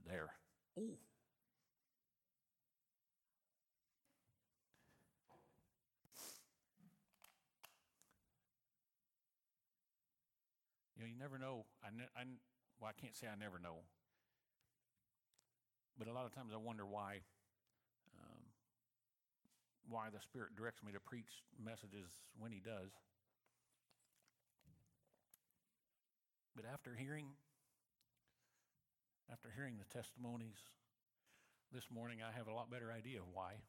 there. Ooh. You never know. I can't say I never know. But a lot of times I wonder why the Spirit directs me to preach messages when He does. But after hearing the testimonies this morning, I have a lot better idea of why.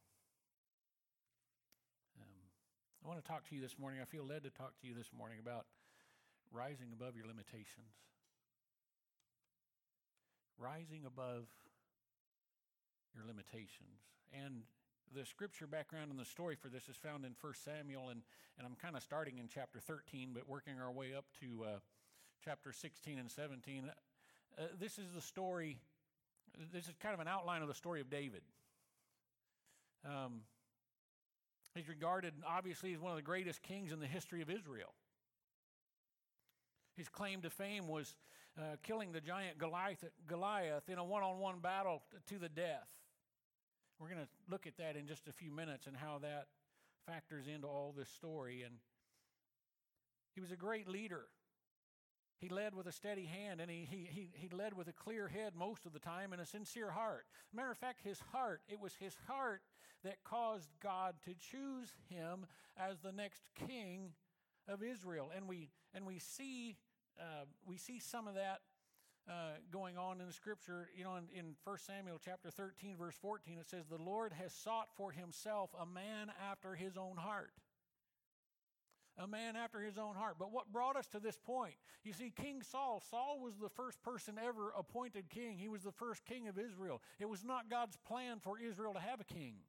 I want to talk to you this morning. I feel led to talk to you this morning about rising above your limitations. Rising above your limitations. And the scripture background and the story for this is found in 1 Samuel, and I'm kind of starting in chapter 13, but working our way up to chapter 16 and 17. This is the story, this is kind of an outline of the story of David. He's regarded, obviously, as one of the greatest kings in the history of Israel. His claim to fame was killing the giant Goliath in a one-on-one battle to the death. We're going to look at that in just a few minutes and how that factors into all this story. And he was a great leader. He led with a steady hand, and he led with a clear head most of the time and a sincere heart. Matter of fact, it was his heart that caused God to choose him as the next king of Israel. And we see some of that going on in the scripture. In 1 Samuel chapter 13, verse 14, it says, "The Lord has sought for himself a man after his own heart." A man after his own heart. But what brought us to this point? You see, King Saul was the first person ever appointed king. He was the first king of Israel. It was not God's plan for Israel to have a king.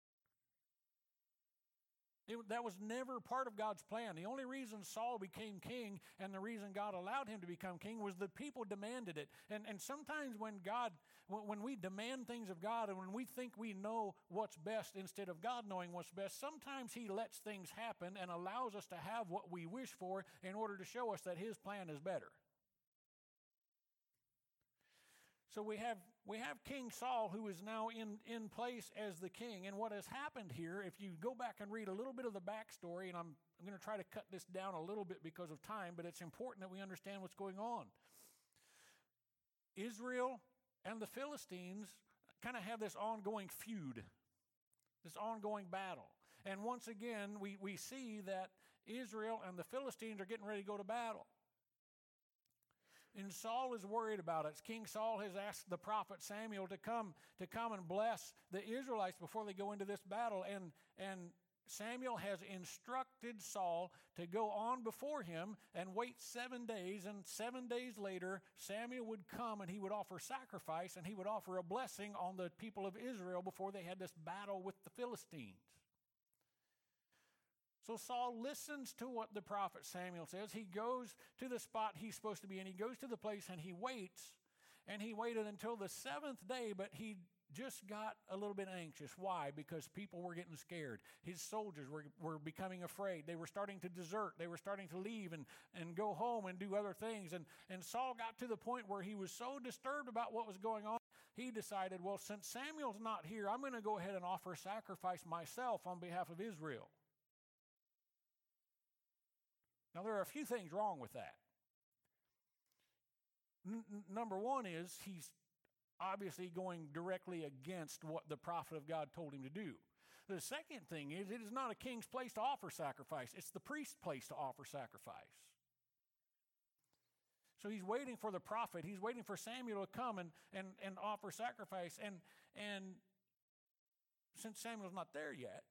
That was never part of God's plan. The only reason Saul became king and the reason God allowed him to become king was the people demanded it. And sometimes when we demand things of God and when we think we know what's best instead of God knowing what's best, sometimes He lets things happen and allows us to have what we wish for in order to show us that His plan is better. So we have King Saul, who is now in place as the king. And what has happened here, if you go back and read a little bit of the backstory, and I'm going to try to cut this down a little bit because of time, but it's important that we understand what's going on. Israel and the Philistines kind of have this ongoing feud, this ongoing battle. And once again, we see that Israel and the Philistines are getting ready to go to battle. And Saul is worried about it. King Saul has asked the prophet Samuel to come and bless the Israelites before they go into this battle. And Samuel has instructed Saul to go on before him and wait 7 days. And 7 days later, Samuel would come and he would offer sacrifice and he would offer a blessing on the people of Israel before they had this battle with the Philistines. So Saul listens to what the prophet Samuel says. He goes to the spot he's supposed to be in. He goes to the place and he waits. And he waited until the 7th day, but he just got a little bit anxious. Why? Because people were getting scared. His soldiers were becoming afraid. They were starting to desert. They were starting to leave and go home and do other things. And Saul got to the point where he was so disturbed about what was going on, he decided, well, since Samuel's not here, I'm going to go ahead and offer sacrifice myself on behalf of Israel. Now, there are a few things wrong with that. Number one is he's obviously going directly against what the prophet of God told him to do. The second thing is it is not a king's place to offer sacrifice. It's the priest's place to offer sacrifice. So he's waiting for the prophet. He's waiting for Samuel to come and offer sacrifice. And since Samuel's not there yet,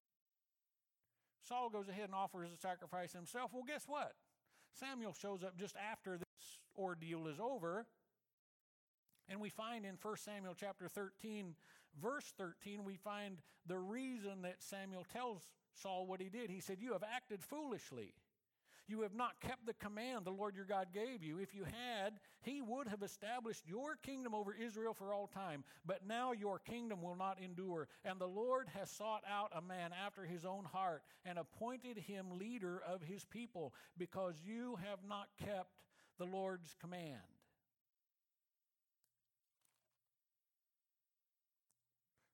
Saul goes ahead and offers a sacrifice himself. Well, guess what? Samuel shows up just after this ordeal is over. And we find in 1 Samuel chapter 13, verse 13, we find the reason that Samuel tells Saul what he did. He said, "You have acted foolishly. You have not kept the command the Lord your God gave you. If you had, He would have established your kingdom over Israel for all time. But now your kingdom will not endure. And the Lord has sought out a man after His own heart and appointed him leader of His people, because you have not kept the Lord's command."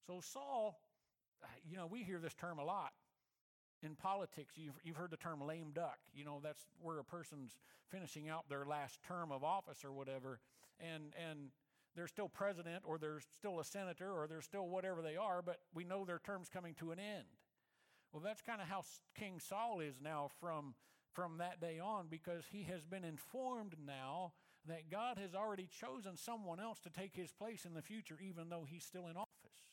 So Saul, we hear this term a lot. In politics, you've heard the term lame duck. That's where a person's finishing out their last term of office or whatever, and they're still president, or they're still a senator, or they're still whatever they are, but we know their term's coming to an end. Well, that's kind of how King Saul is now from that day on, because he has been informed now that God has already chosen someone else to take his place in the future, even though he's still in office.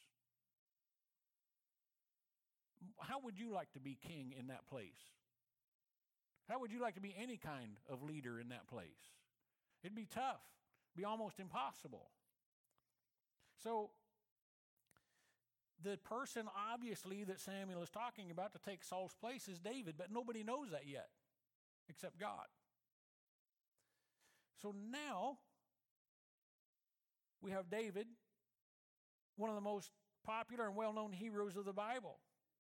How would you like to be king in that place? How would you like to be any kind of leader in that place? It'd be tough, be almost impossible. So, the person, obviously, that Samuel is talking about to take Saul's place is David, but nobody knows that yet, except God. So now, we have David, one of the most popular and well-known heroes of the Bible.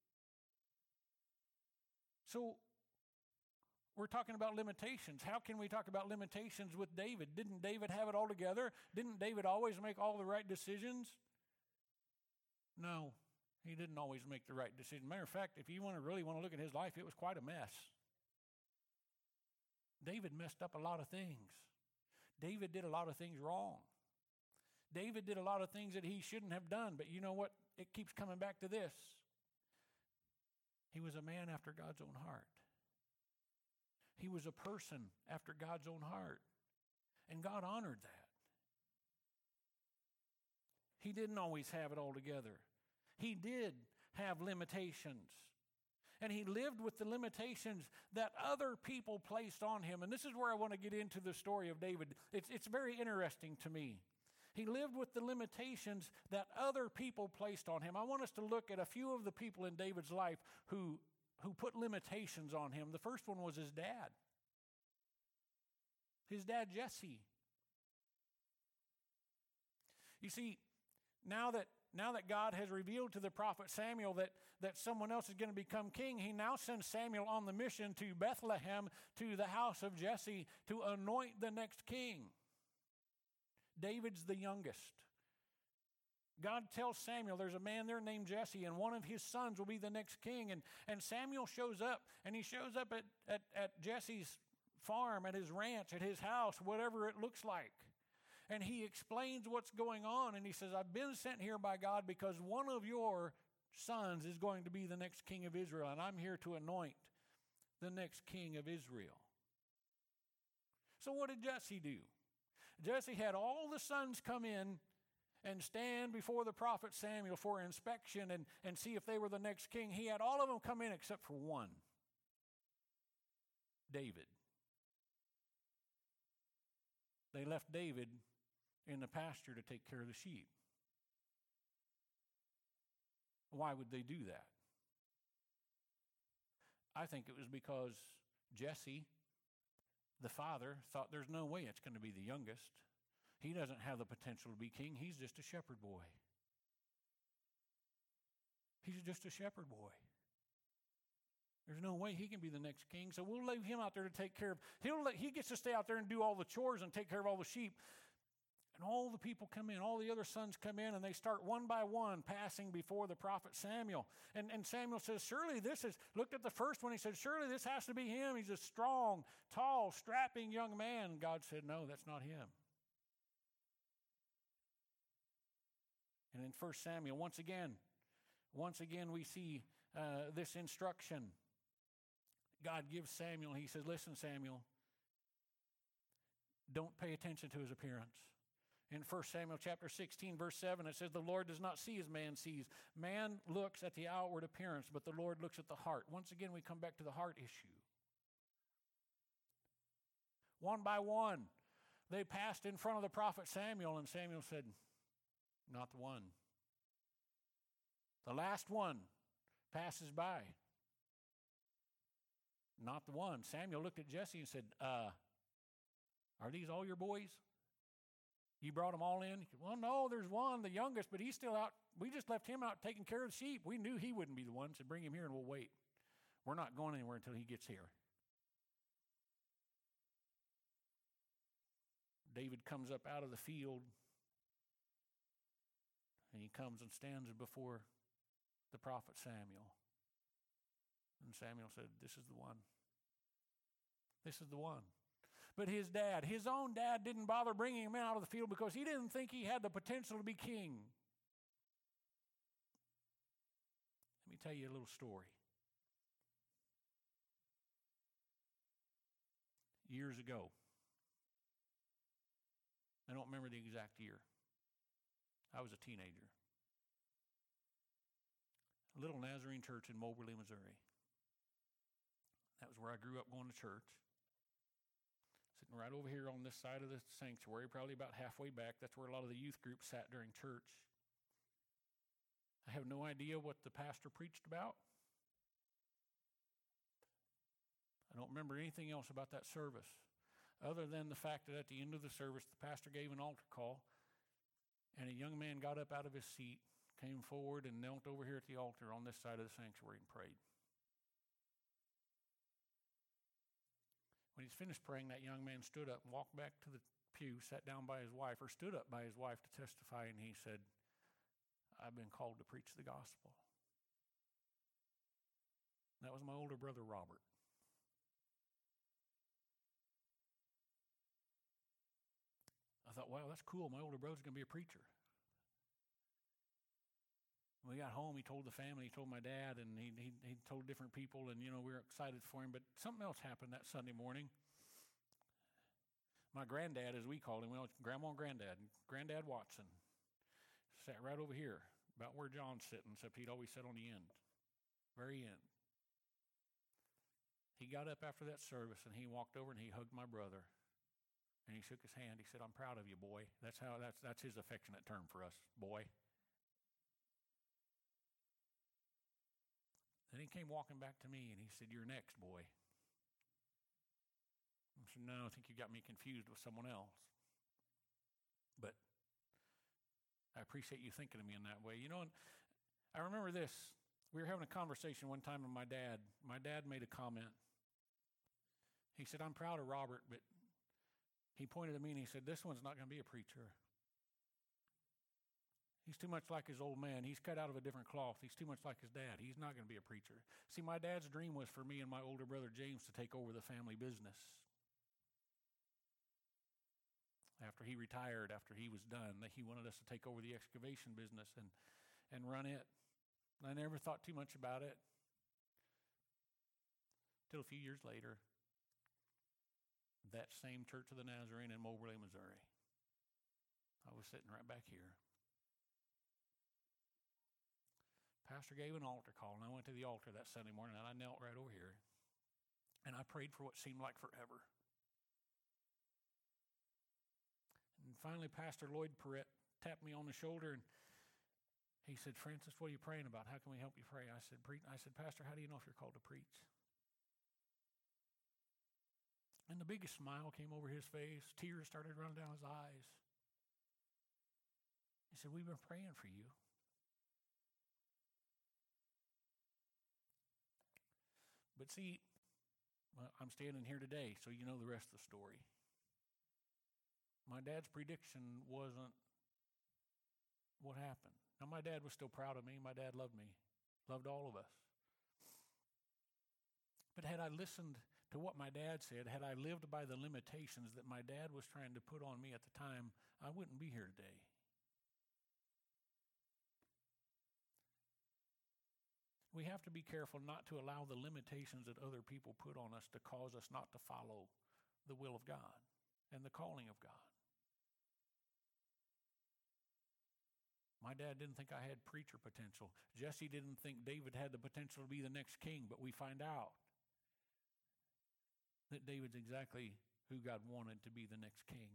So, we're talking about limitations. How can we talk about limitations with David? Didn't David have it all together? Didn't David always make all the right decisions? No, he didn't always make the right decision. Matter of fact, if you really want to look at his life, it was quite a mess. David messed up a lot of things. David did a lot of things wrong. David did a lot of things that he shouldn't have done, but you know what? It keeps coming back to this. He was a man after God's own heart. He was a person after God's own heart. And God honored that. He didn't always have it all together. He did have limitations. And he lived with the limitations that other people placed on him. And this is where I want to get into the story of David. It's very interesting to me. He lived with the limitations that other people placed on him. I want us to look at a few of the people in David's life who put limitations on him. The first one was his dad. His dad, Jesse. You see, now that God has revealed to the prophet Samuel that someone else is going to become king, he now sends Samuel on the mission to Bethlehem, to the house of Jesse, to anoint the next king. David's the youngest. God tells Samuel there's a man there named Jesse, and one of his sons will be the next king. And Samuel shows up, and he shows up at Jesse's farm, at his ranch, at his house, whatever it looks like. And he explains what's going on, and he says, I've been sent here by God because one of your sons is going to be the next king of Israel, and I'm here to anoint the next king of Israel. So what did Jesse do? Jesse had all the sons come in and stand before the prophet Samuel for inspection and see if they were the next king. He had all of them come in except for one, David. They left David in the pasture to take care of the sheep. Why would they do that? I think it was because Jesse, the father, thought there's no way it's going to be the youngest. He doesn't have the potential to be king. He's just a shepherd boy. He's just a shepherd boy. There's no way he can be the next king, so we'll leave him out there to take care of. He gets to stay out there and do all the chores and take care of all the sheep. And all the people come in, all the other sons come in, and they start one by one passing before the prophet Samuel. And Samuel says, surely this is, looked at the first one, he said, surely this has to be him. He's a strong, tall, strapping young man. And God said, no, that's not him. And in 1 Samuel, once again, we see this instruction. God gives Samuel, he says, listen, Samuel, don't pay attention to his appearance. In 1 Samuel chapter 16, verse 7, it says, the Lord does not see as man sees. Man looks at the outward appearance, but the Lord looks at the heart. Once again, we come back to the heart issue. One by one, they passed in front of the prophet Samuel, and Samuel said, not the one. The last one passes by. Not the one. Samuel looked at Jesse and said, are these all your boys? You brought them all in? He said, well, no, there's one, the youngest, but he's still out. We just left him out taking care of the sheep. We knew he wouldn't be the one, so bring him here and we'll wait. We're not going anywhere until he gets here. David comes up out of the field. And he comes and stands before the prophet Samuel. And Samuel said, "This is the one. This is the one." But his dad, his own dad, didn't bother bringing him out of the field because he didn't think he had the potential to be king. Let me tell you a little story. Years ago, I don't remember the exact year. I was a teenager. A little Nazarene church in Moberly, Missouri. That was where I grew up going to church. Sitting right over here on this side of the sanctuary, probably about halfway back. That's where a lot of the youth groups sat during church. I have no idea what the pastor preached about. I don't remember anything else about that service, other than the fact that at the end of the service, the pastor gave an altar call, and a young man got up out of his seat, came forward, and knelt over here at the altar on this side of the sanctuary and prayed. When he's finished praying, that young man stood up and walked back to the pew, sat down by his wife, or stood up by his wife to testify, and he said, "I've been called to preach the gospel." That was my older brother, Robert. I thought, wow, that's cool. My older brother's going to be a preacher. When we got home, he told the family, he told my dad, and he told different people, and, we were excited for him. But something else happened that Sunday morning. My granddad, as we called him, Grandma and Granddad Watson, sat right over here, about where John's sitting, except he'd always sit on the end, very end. He got up after that service, and he walked over, and he hugged my brother. And he shook his hand. He said, "I'm proud of you, boy." That's his affectionate term for us, boy. Then he came walking back to me, and he said, "You're next, boy." I said, "No, I think you got me confused with someone else. But I appreciate you thinking of me in that way." And I remember this. We were having a conversation one time with my dad. My dad made a comment. He said, "I'm proud of Robert," but he pointed at me and he said, "This one's not going to be a preacher. He's too much like his old man. He's cut out of a different cloth. He's too much like his dad. He's not going to be a preacher." See, my dad's dream was for me and my older brother James to take over the family business. After he retired, after he was done, that he wanted us to take over the excavation business and run it. And I never thought too much about it till a few years later. That same Church of the Nazarene in Moberly, Missouri. I was sitting right back here. Pastor gave an altar call, and I went to the altar that Sunday morning, and I knelt right over here. And I prayed for what seemed like forever. And finally, Pastor Lloyd Perrett tapped me on the shoulder, and he said, "Francis, what are you praying about? How can we help you pray?" I said, "Pastor, how do you know if you're called to preach?" And the biggest smile came over his face. Tears started running down his eyes. He said, "We've been praying for you." But see, I'm standing here today, so you know the rest of the story. My dad's prediction wasn't what happened. Now, my dad was still proud of me. My dad loved me, loved all of us. But had I listened to what my dad said, had I lived by the limitations that my dad was trying to put on me at the time, I wouldn't be here today. We have to be careful not to allow the limitations that other people put on us to cause us not to follow the will of God and the calling of God. My dad didn't think I had preacher potential. Jesse didn't think David had the potential to be the next king, but we find out that David's exactly who God wanted to be the next king.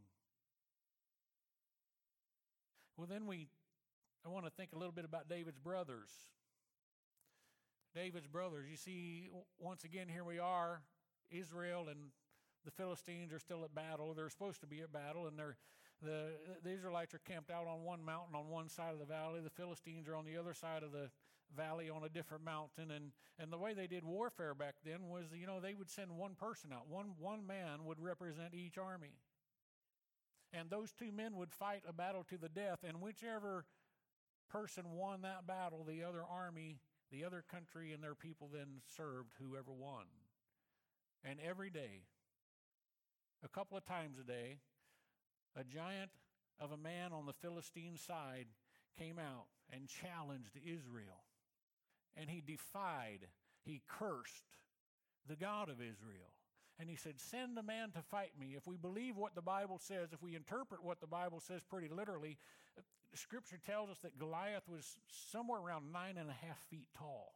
Well, then I want to think a little bit about David's brothers. David's brothers, you see, once again, here we are, Israel and the Philistines are still at battle. They're supposed to be at battle, and the Israelites are camped out on one mountain on one side of the valley. The Philistines are on the other side of the valley on a different mountain. And the way they did warfare back then was, they would send one person out. One man would represent each army. And those two men would fight a battle to the death, and whichever person won that battle, the other army, the other country, and their people then served whoever won. And every day, a couple of times a day, a giant of a man on the Philistine side came out and challenged Israel. And he defied, he cursed the God of Israel. And he said, send a man to fight me. If we believe what the Bible says, if we interpret what the Bible says pretty literally, Scripture tells us that Goliath was somewhere around 9.5 feet tall.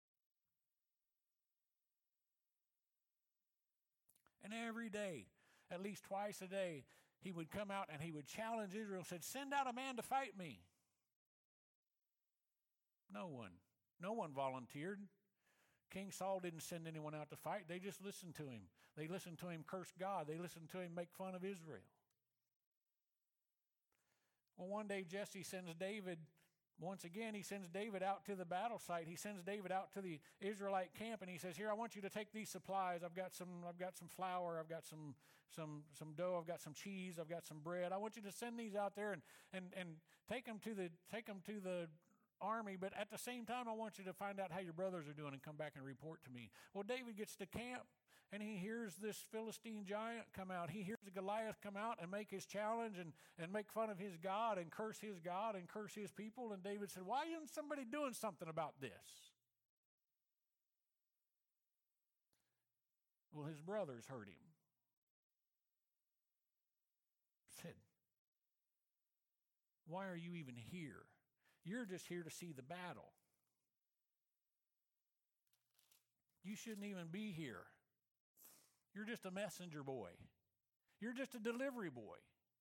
And every day, at least twice a day, he would come out and he would challenge Israel and said, send out a man to fight me. No one volunteered. King Saul didn't send anyone out to fight. They just listened to him. They listened to him curse God. They listened to him make fun of Israel. Well, one day Jesse sends David, once again, he sends David out to the battle site. He sends David out to the Israelite camp, and he says, here, I want you to take these supplies. I've got some flour. I've got some dough. I've got some cheese. I've got some bread. I want you to send these out there and take them to the army, but at the same time, I want you to find out how your brothers are doing and come back and report to me. Well, David gets to camp, and he hears this Philistine giant come out. He hears Goliath come out and make his challenge and make fun of his God and curse his God and curse his people. And David said, why isn't somebody doing something about this? Well, his brothers heard him. Said, why are you even here? You're just here to see the battle. You shouldn't even be here. You're just a messenger boy. You're just a delivery boy.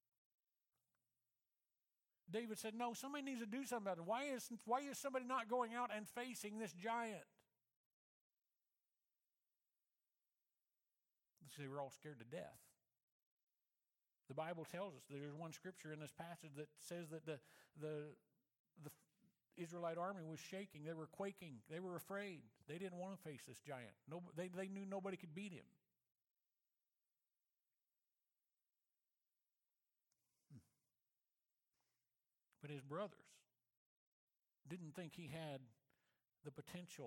David said, no, somebody needs to do something about it. Why is somebody not going out and facing this giant? They were all scared to death. The Bible tells us that there's one scripture in this passage that says that the Israelite army was shaking. They were quaking. They were afraid. They didn't want to face this giant. They knew nobody could beat him. But his brothers didn't think he had the potential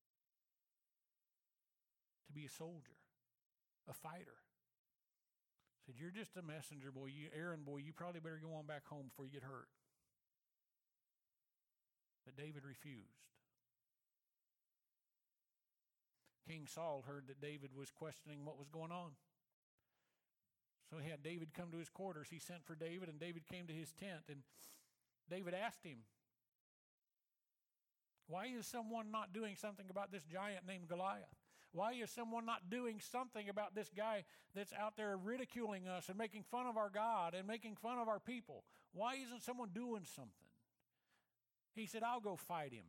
to be a soldier, a fighter. Said, you're just a messenger boy, you errand boy. You probably better go on back home before you get hurt. But David refused. King Saul heard that David was questioning what was going on. So he had David come to his quarters. He sent for David, and David came to his tent. And David asked him, why is someone not doing something about this giant named Goliath? Why is someone not doing something about this guy that's out there ridiculing us and making fun of our God and making fun of our people? Why isn't someone doing something? He said, I'll go fight him.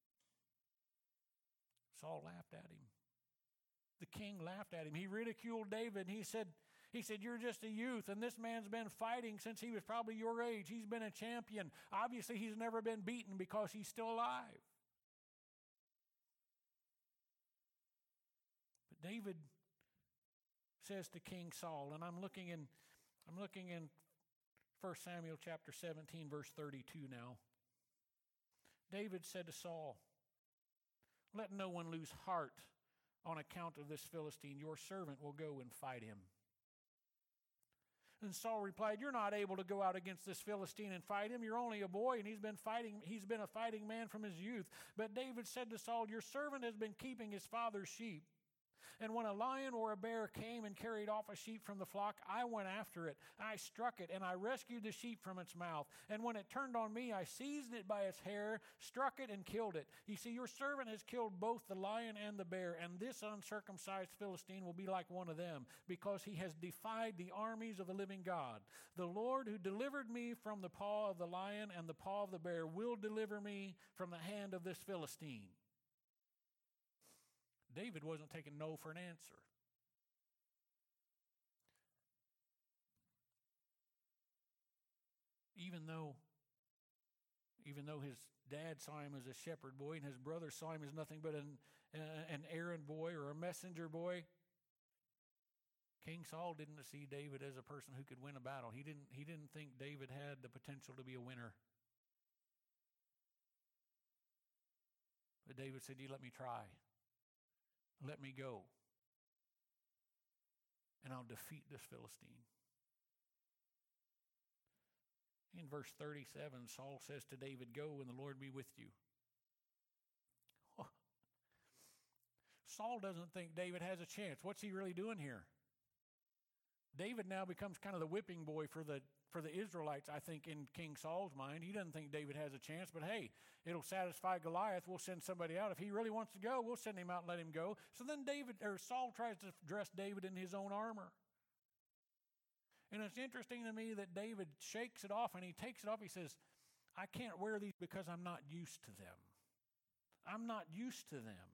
Saul laughed at him. The king laughed at him. He ridiculed David. He said, you're just a youth, and this man's been fighting since he was probably your age. He's been a champion. Obviously, he's never been beaten because he's still alive. But David says to King Saul, and I'm looking in 1 Samuel chapter 17, verse 32 now. David said to Saul, let no one lose heart on account of this Philistine. Your servant will go and fight him. And Saul replied, you're not able to go out against this Philistine and fight him. You're only a boy, and he's been a fighting man from his youth. But David said to Saul, your servant has been keeping his father's sheep. And when a lion or a bear came and carried off a sheep from the flock, I went after it. I struck it, and I rescued the sheep from its mouth. And when it turned on me, I seized it by its hair, struck it, and killed it. You see, your servant has killed both the lion and the bear, and this uncircumcised Philistine will be like one of them, because he has defied the armies of the living God. The Lord who delivered me from the paw of the lion and the paw of the bear will deliver me from the hand of this Philistine. David wasn't taking no for an answer. Even though his dad saw him as a shepherd boy and his brother saw him as nothing but an errand boy or a messenger boy, King Saul didn't see David as a person who could win a battle. He didn't think David had the potential to be a winner. But David said, you let me try. Let me go. And I'll defeat this Philistine. In verse 37, Saul says to David, go and the Lord be with you. Saul doesn't think David has a chance. What's he really doing here? David now becomes kind of the whipping boy for the Israelites, I think, in King Saul's mind. He doesn't think David has a chance, but hey, it'll satisfy Goliath. We'll send somebody out. If he really wants to go, we'll send him out and let him go. So then Saul tries to dress David in his own armor. And it's interesting to me that David shakes it off, and he takes it off. He says, I can't wear these because I'm not used to them. I'm not used to them.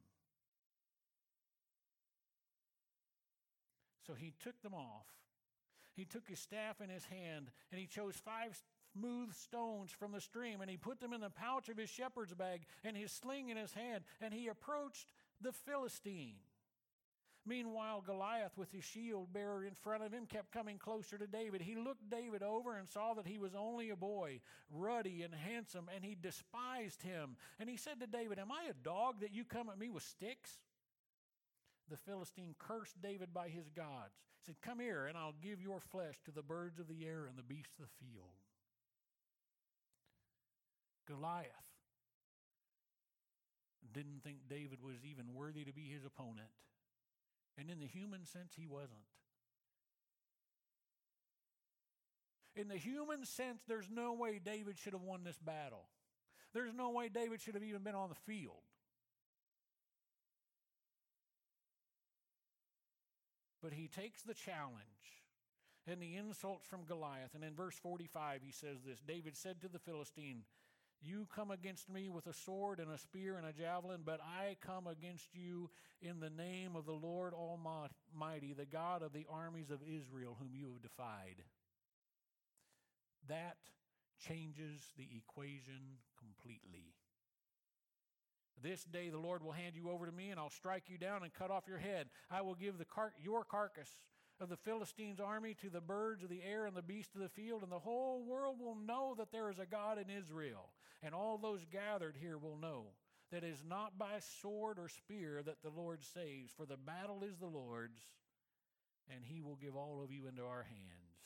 So he took them off. He took his staff in his hand, and he chose 5 smooth stones from the stream, and he put them in the pouch of his shepherd's bag and his sling in his hand, and he approached the Philistine. Meanwhile, Goliath, with his shield bearer in front of him, kept coming closer to David. He looked David over and saw that he was only a boy, ruddy and handsome, and he despised him. And he said to David, am I a dog that you come at me with sticks? The Philistine cursed David by his gods. He said, come here, and I'll give your flesh to the birds of the air and the beasts of the field. Goliath didn't think David was even worthy to be his opponent. And in the human sense, he wasn't. In the human sense, there's no way David should have won this battle. There's no way David should have even been on the field. But he takes the challenge and the insults from Goliath. And in verse 45, he says this, David said to the Philistine, you come against me with a sword and a spear and a javelin, but I come against you in the name of the Lord Almighty, the God of the armies of Israel, whom you have defied. That changes the equation completely. This day the Lord will hand you over to me, and I'll strike you down and cut off your head. I will give your carcass of the Philistines' army to the birds of the air and the beasts of the field, and the whole world will know that there is a God in Israel. And all those gathered here will know that it is not by sword or spear that the Lord saves, for the battle is the Lord's, and he will give all of you into our hands.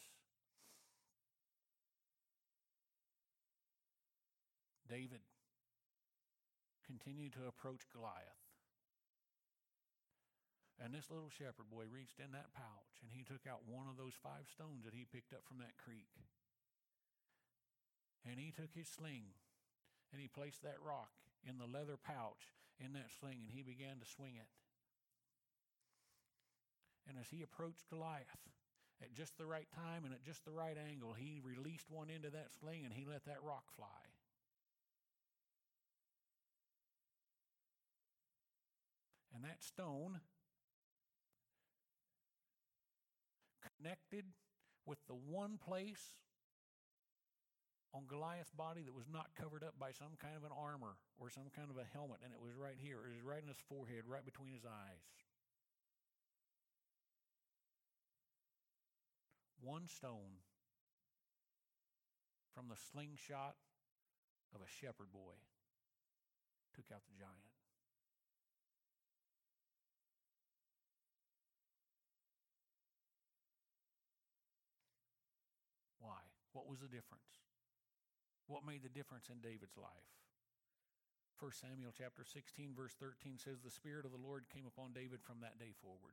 David continued to approach Goliath. And this little shepherd boy reached in that pouch, and he took out one of those 5 stones that he picked up from that creek. And he took his sling, and he placed that rock in the leather pouch in that sling, and he began to swing it. And as he approached Goliath, at just the right time and at just the right angle, he released one into that sling, and he let that rock fly. And that stone connected with the one place on Goliath's body that was not covered up by some kind of an armor or some kind of a helmet, and it was right here. It was right in his forehead, right between his eyes. One stone from the slingshot of a shepherd boy took out the giant. Why? What was the difference? What made the difference in David's life? 1 Samuel chapter 16, verse 13 says, the Spirit of the Lord came upon David from that day forward.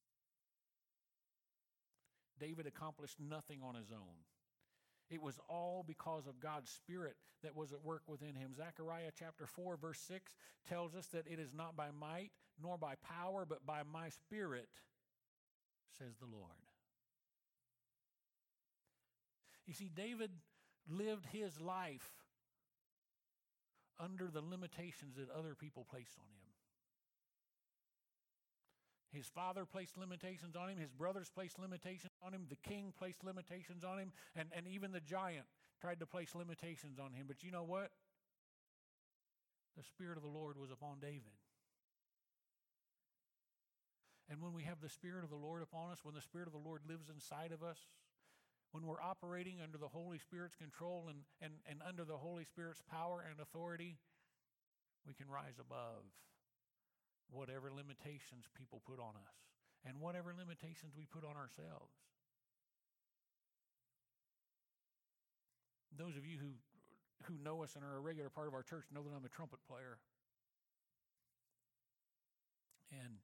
David accomplished nothing on his own. It was all because of God's Spirit that was at work within him. Zechariah chapter 4, verse 6 tells us that it is not by might nor by power, but by my Spirit, says the Lord. You see, David lived his life under the limitations that other people placed on him. His father placed limitations on him. His brothers placed limitations on him. The king placed limitations on him. And even the giant tried to place limitations on him. But you know what? The Spirit of the Lord was upon David. And when we have the Spirit of the Lord upon us, when the Spirit of the Lord lives inside of us, when we're operating under the Holy Spirit's control and under the Holy Spirit's power and authority, We can rise above whatever limitations people put on us and whatever limitations we put on ourselves. Those of you who know us and are a regular part of our church know that I'm a trumpet player. And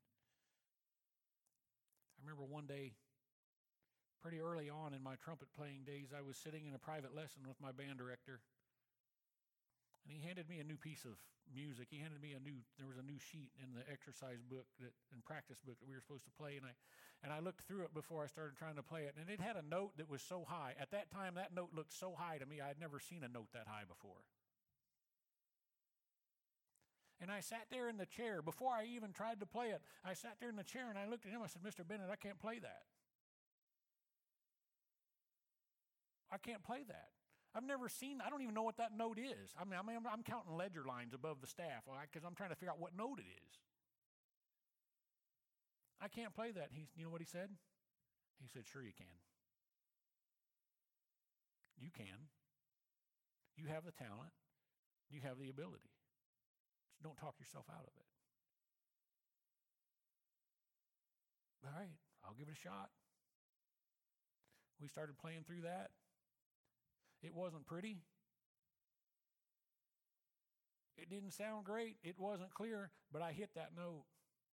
I remember one day, pretty early on in my trumpet playing days, I was sitting in a private lesson with my band director. And he handed me a new piece of music. He handed me there was a new sheet in the exercise book and practice book that we were supposed to play. And I looked through it before I started trying to play it. And it had a note that was so high. At that time, that note looked so high to me, I had never seen a note that high before. And I sat there in the chair. Before I even tried to play it, I sat there in the chair and I looked at him. I said, Mr. Bennett, I can't play that. I can't play that. I've never seen, I don't even know what that note is. I'm counting ledger lines above the staff because I'm trying to figure out what note it is. I can't play that. You know what he said? He said, sure you can. You can. You have the talent. You have the ability. Just don't talk yourself out of it. All right, I'll give it a shot. We started playing through that. It wasn't pretty. It didn't sound great. It wasn't clear, but I hit that note.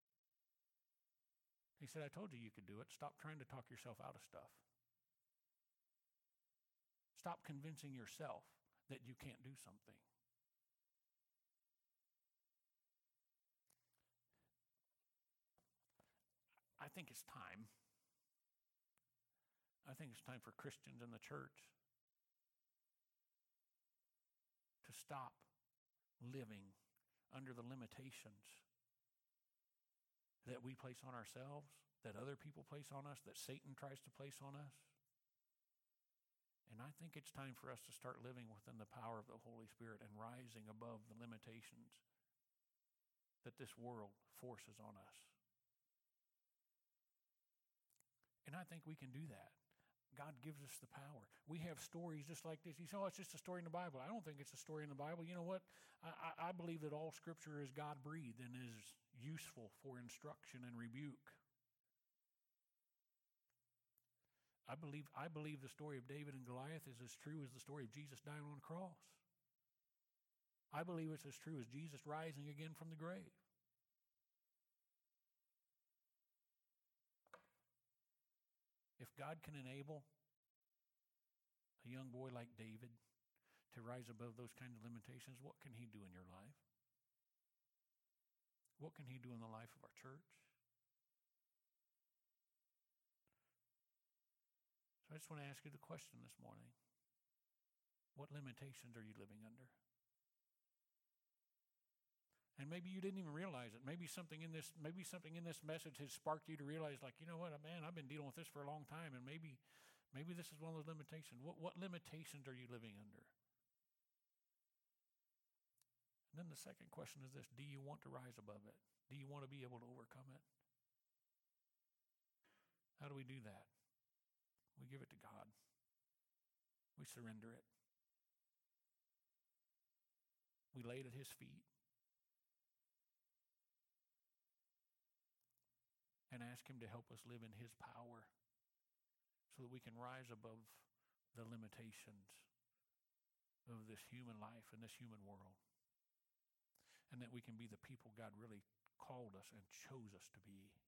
He said, I told you you could do it. Stop trying to talk yourself out of stuff. Stop convincing yourself that you can't do something. I think it's time. I think it's time for Christians in the church to stop living under the limitations that we place on ourselves, that other people place on us, that Satan tries to place on us. And I think it's time for us to start living within the power of the Holy Spirit and rising above the limitations that this world forces on us. And I think we can do that. God gives us the power. We have stories just like this. You say, oh, it's just a story in the Bible. I don't think it's a story in the Bible. You know what? I believe that all Scripture is God-breathed and is useful for instruction and rebuke. I believe the story of David and Goliath is as true as the story of Jesus dying on the cross. I believe it's as true as Jesus rising again from the grave. If God can enable a young boy like David to rise above those kinds of limitations, what can he do in your life? What can he do in the life of our church? So I just want to ask you the question this morning. What limitations are you living under? And maybe you didn't even realize it. Maybe something in this message has sparked you to realize, like, you know what, man, I've been dealing with this for a long time, and maybe this is one of those limitations. What limitations are you living under? And then the second question is this: do you want to rise above it? Do you want to be able to overcome it? How do we do that? We give it to God. We surrender it. We lay it at His feet. And ask Him to help us live in His power so that we can rise above the limitations of this human life and this human world. And that we can be the people God really called us and chose us to be.